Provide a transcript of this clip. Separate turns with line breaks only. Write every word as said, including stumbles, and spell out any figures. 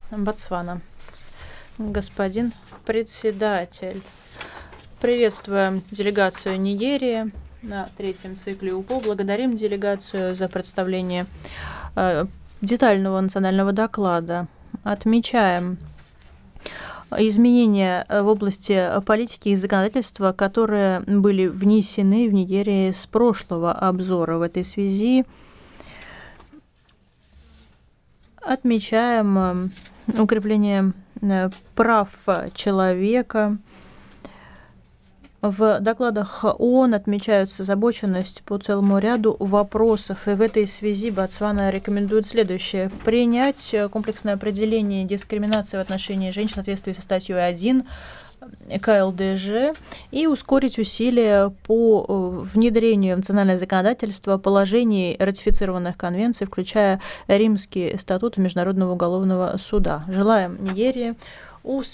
Ботсвана. Господин председатель, приветствуем делегацию Нигерии на третьем цикле УПО. Благодарим делегацию за представление э, детального национального доклада. Отмечаем изменения в области политики и законодательства, которые были внесены в Нигерии с прошлого обзора. В этой связи отмечаем укрепление прав человека. В докладах ООН отмечается озабоченность по целому ряду вопросов, и в этой связи Ботсвана рекомендует следующее: принять комплексное определение дискриминации в отношении женщин в соответствии со статьей один ка эл дэ жэ и ускорить усилия по внедрению в национальное законодательство положений ратифицированных конвенций, включая Римский статут Международного уголовного суда. Желаем Нигерии успеха.